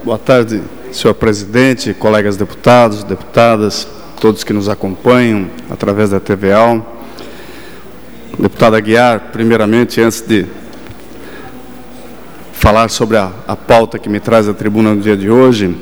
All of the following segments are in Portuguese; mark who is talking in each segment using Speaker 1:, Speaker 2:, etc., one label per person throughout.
Speaker 1: Boa tarde, senhor presidente, colegas deputados, deputadas, todos que nos acompanham através da TVA. Deputada Aguiar, primeiramente, antes de falar sobre a pauta que me traz à tribuna no dia de hoje,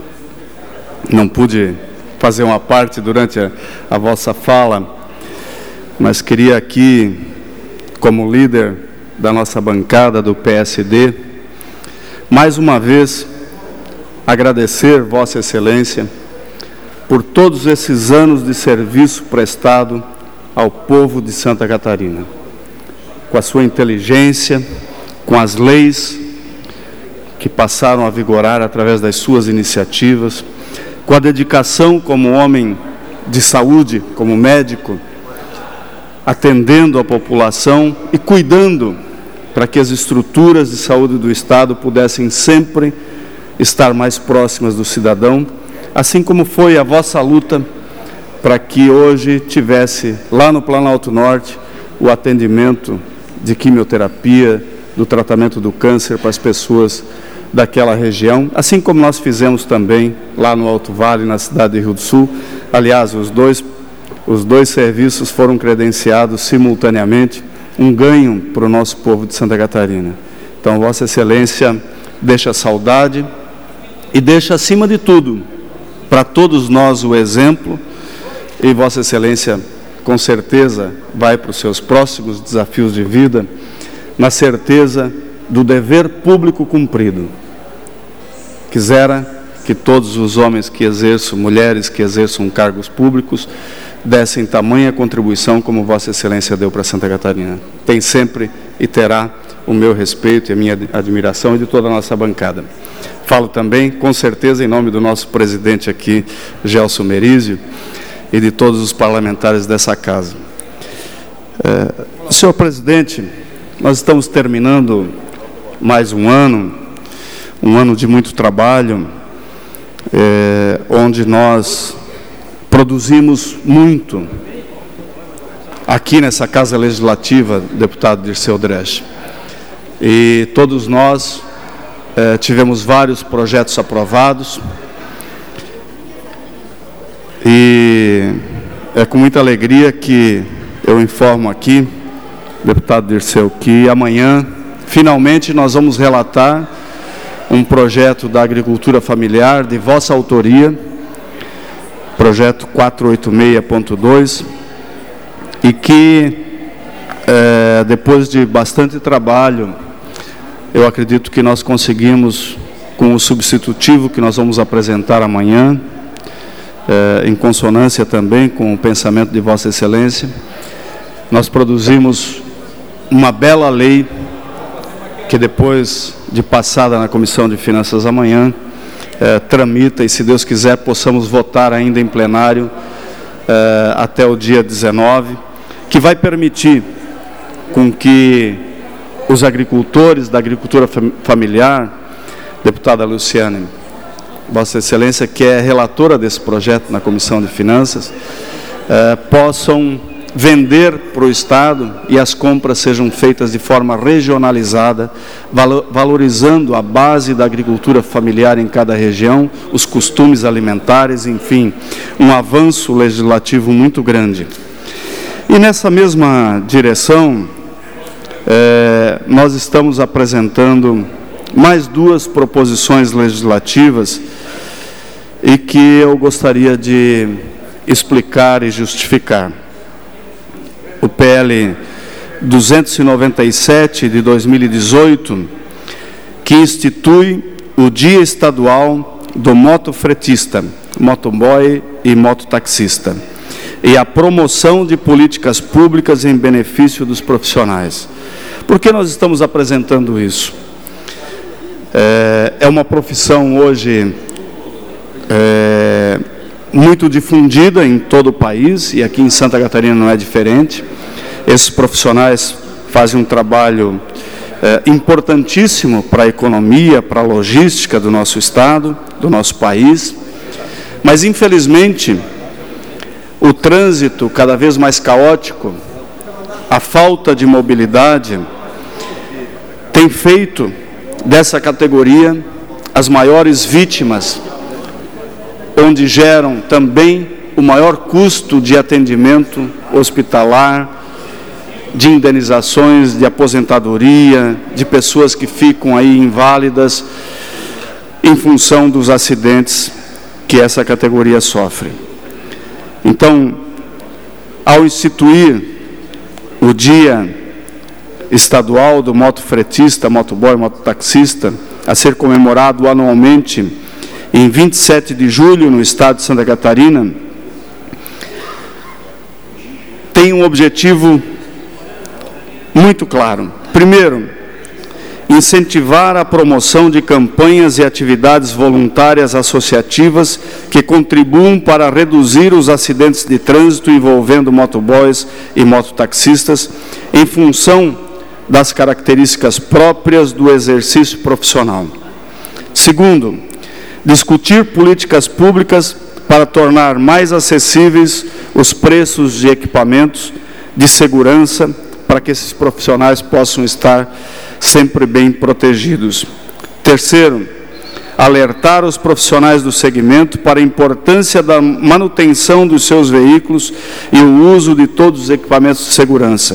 Speaker 1: não pude fazer uma parte durante a vossa fala, mas queria aqui, como líder da nossa bancada do PSD, mais uma vez agradecer Vossa Excelência por todos esses anos de serviço prestado ao povo de Santa Catarina, com a sua inteligência, com as leis que passaram a vigorar através das suas iniciativas, com a dedicação como homem de saúde, como médico, atendendo a população e cuidando para que as estruturas de saúde do Estado pudessem sempre estar mais próximas do cidadão, assim como foi a vossa luta para que hoje tivesse lá no Planalto Norte o atendimento de quimioterapia, do tratamento do câncer para as pessoas daquela região, assim como nós fizemos também lá no Alto Vale, na cidade de Rio do Sul. Aliás, os dois serviços foram credenciados simultaneamente, um ganho para o nosso povo de Santa Catarina. Então, Vossa Excelência deixa saudade e deixa, acima de tudo, para todos nós o exemplo, e Vossa Excelência, com certeza, vai para os seus próximos desafios de vida, na certeza do dever público cumprido. Quisera que todos os homens que exerçam, mulheres que exerçam cargos públicos, dessem tamanha contribuição como Vossa Excelência deu para Santa Catarina. Tem sempre e terá o meu respeito e a minha admiração e de toda a nossa bancada. Falo também, com certeza, em nome do nosso presidente aqui, Gelson Merizio, e de todos os parlamentares dessa casa. Senhor presidente, nós estamos terminando mais um ano de muito trabalho, onde nós produzimos muito aqui nessa Casa Legislativa, deputado Dirceu Dresch. E todos nós tivemos vários projetos aprovados, e é com muita alegria que eu informo aqui, deputado Dirceu, que amanhã, finalmente, nós vamos relatar um projeto da agricultura familiar de vossa autoria, projeto 486.2, e que, depois de bastante trabalho, eu acredito que nós conseguimos, com o substitutivo que nós vamos apresentar amanhã, em consonância também com o pensamento de Vossa Excelência, nós produzimos uma bela lei que, depois de passada na Comissão de Finanças amanhã, tramita, e se Deus quiser possamos votar ainda em plenário até o dia 19, que vai permitir com que os agricultores da agricultura familiar, deputada Luciane, Vossa Excelência, que é relatora desse projeto na Comissão de Finanças, possam vender para o Estado e as compras sejam feitas de forma regionalizada, valorizando a base da agricultura familiar em cada região, os costumes alimentares, enfim, um avanço legislativo muito grande. E nessa mesma direção, nós estamos apresentando mais duas proposições legislativas e que eu gostaria de explicar e justificar. O PL 297 de 2018, que institui o Dia Estadual do Motofretista, motoboy e mototaxista, e a promoção de políticas públicas em benefício dos profissionais. Por que nós estamos apresentando isso? É uma profissão hoje muito difundida em todo o país, e aqui em Santa Catarina não é diferente. Esses profissionais fazem um trabalho importantíssimo para a economia, para a logística do nosso Estado, do nosso país, mas infelizmente o trânsito cada vez mais caótico, a falta de mobilidade, tem feito dessa categoria as maiores vítimas, onde geram também o maior custo de atendimento hospitalar, de indenizações, de aposentadoria, de pessoas que ficam aí inválidas em função dos acidentes que essa categoria sofre. Então, ao instituir o Dia Estadual do motofretista, motoboy, mototaxista, a ser comemorado anualmente em 27 de julho no estado de Santa Catarina, tem um objetivo muito claro. Primeiro, incentivar a promoção de campanhas e atividades voluntárias associativas que contribuam para reduzir os acidentes de trânsito envolvendo motoboys e mototaxistas em função das características próprias do exercício profissional. Segundo, discutir políticas públicas para tornar mais acessíveis os preços de equipamentos de segurança para que esses profissionais possam estar sempre bem protegidos. Terceiro, alertar os profissionais do segmento para a importância da manutenção dos seus veículos e o uso de todos os equipamentos de segurança.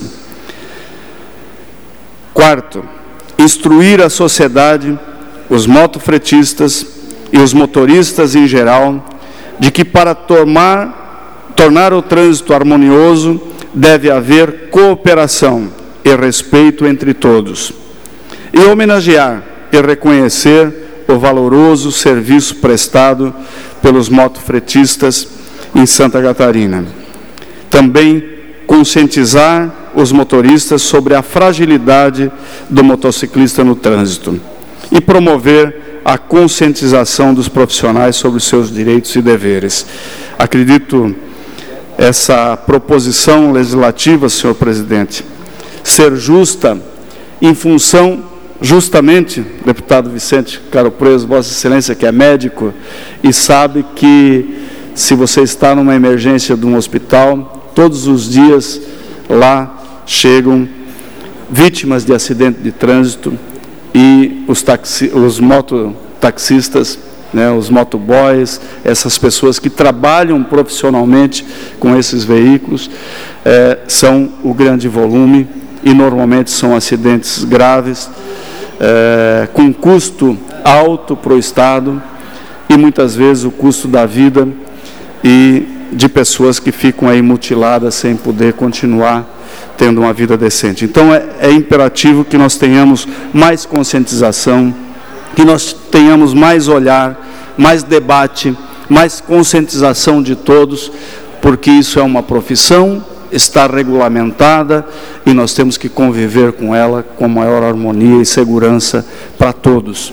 Speaker 1: Quarto, instruir a sociedade, os motofretistas e os motoristas em geral, de que para tornar o trânsito harmonioso, deve haver cooperação e respeito entre todos. E homenagear e reconhecer o valoroso serviço prestado pelos motofretistas em Santa Catarina. Também conscientizar os motoristas sobre a fragilidade do motociclista no trânsito e promover a conscientização dos profissionais sobre os seus direitos e deveres. Acredito essa proposição legislativa, senhor presidente, ser justa em função, justamente, deputado Vicente Caro Preso, Vossa Excelência, que é médico, e sabe que se você está numa emergência de um hospital, todos os dias lá chegam vítimas de acidente de trânsito e os mototaxistas, os motoboys, essas pessoas que trabalham profissionalmente com esses veículos, são o grande volume e normalmente são acidentes graves, com custo alto para o Estado e muitas vezes o custo da vida e de pessoas que ficam aí mutiladas sem poder continuar tendo uma vida decente. Então é imperativo que nós tenhamos mais conscientização, que nós tenhamos mais olhar, mais debate, mais conscientização de todos, porque isso é uma profissão, está regulamentada e nós temos que conviver com ela com maior harmonia e segurança para todos.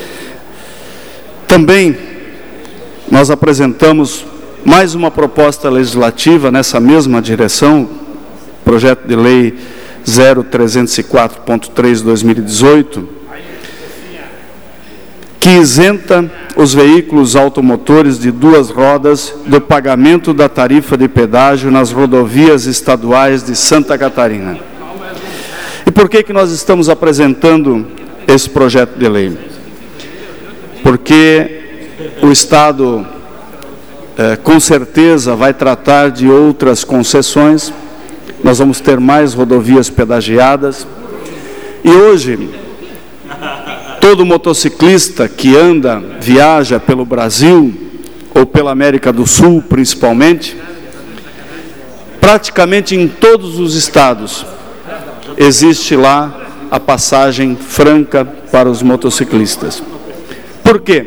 Speaker 1: Também nós apresentamos mais uma proposta legislativa nessa mesma direção, projeto de lei 0304.3/2018, que isenta os veículos automotores de duas rodas do pagamento da tarifa de pedágio nas rodovias estaduais de Santa Catarina. E por que nós estamos apresentando esse projeto de lei? Porque o Estado, com certeza, vai tratar de outras concessões, nós vamos ter mais rodovias pedagiadas, e hoje todo motociclista que viaja pelo Brasil, ou pela América do Sul principalmente, praticamente em todos os estados, existe lá a passagem franca para os motociclistas. Por quê?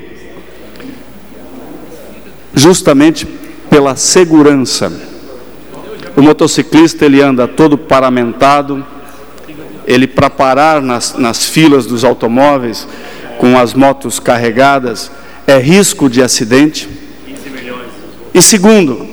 Speaker 1: Justamente pela segurança. O motociclista, ele anda todo paramentado, ele para parar nas filas dos automóveis com as motos carregadas é risco de acidente. E segundo,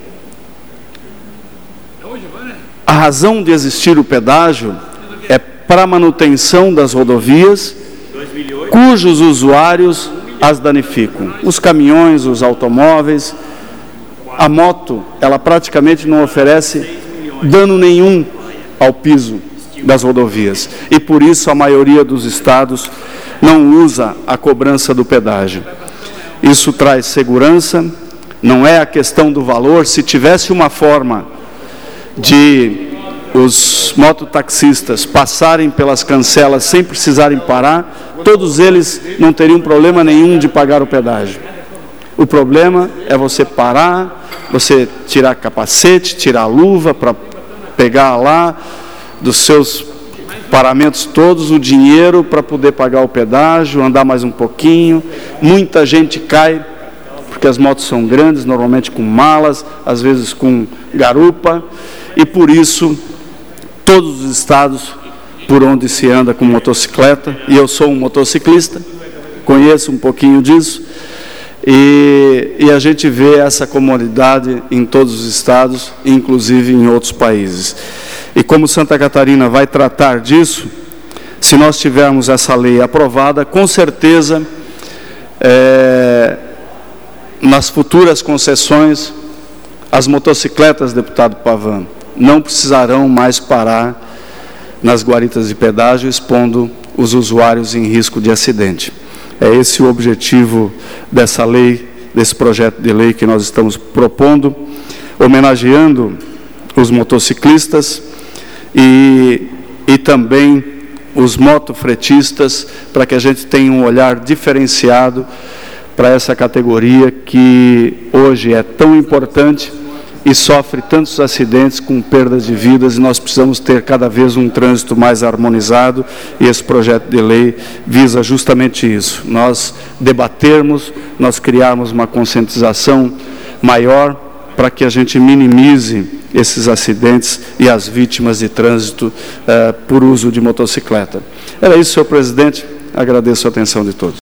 Speaker 1: a razão de existir o pedágio é para manutenção das rodovias cujos usuários as danificam. Os caminhões, os automóveis, a moto, ela praticamente não oferece dano nenhum ao piso das rodovias. E por isso a maioria dos estados não usa a cobrança do pedágio. Isso traz segurança, não é a questão do valor. Se tivesse uma forma de os mototaxistas passarem pelas cancelas sem precisarem parar, todos eles não teriam problema nenhum de pagar o pedágio. O problema é você parar, você tirar capacete, tirar a luva para pegar lá dos seus paramentos todos o dinheiro para poder pagar o pedágio, andar mais um pouquinho. Muita gente cai, porque as motos são grandes, normalmente com malas, às vezes com garupa, e por isso todos os estados por onde se anda com motocicleta, e eu sou um motociclista, conheço um pouquinho disso, e a gente vê essa comunidade em todos os estados, inclusive em outros países. E como Santa Catarina vai tratar disso, se nós tivermos essa lei aprovada, com certeza, nas futuras concessões, as motocicletas, deputado Pavan, não precisarão mais parar nas guaritas de pedágio, expondo os usuários em risco de acidente. É esse o objetivo dessa lei, desse projeto de lei que nós estamos propondo, homenageando os motociclistas e também os motofretistas, para que a gente tenha um olhar diferenciado para essa categoria que hoje é tão importante e sofre tantos acidentes com perdas de vidas, e nós precisamos ter cada vez um trânsito mais harmonizado, e esse projeto de lei visa justamente isso, nós debatermos, nós criarmos uma conscientização maior para que a gente minimize esses acidentes e as vítimas de trânsito por uso de motocicleta. Era isso, senhor presidente, agradeço a atenção de todos.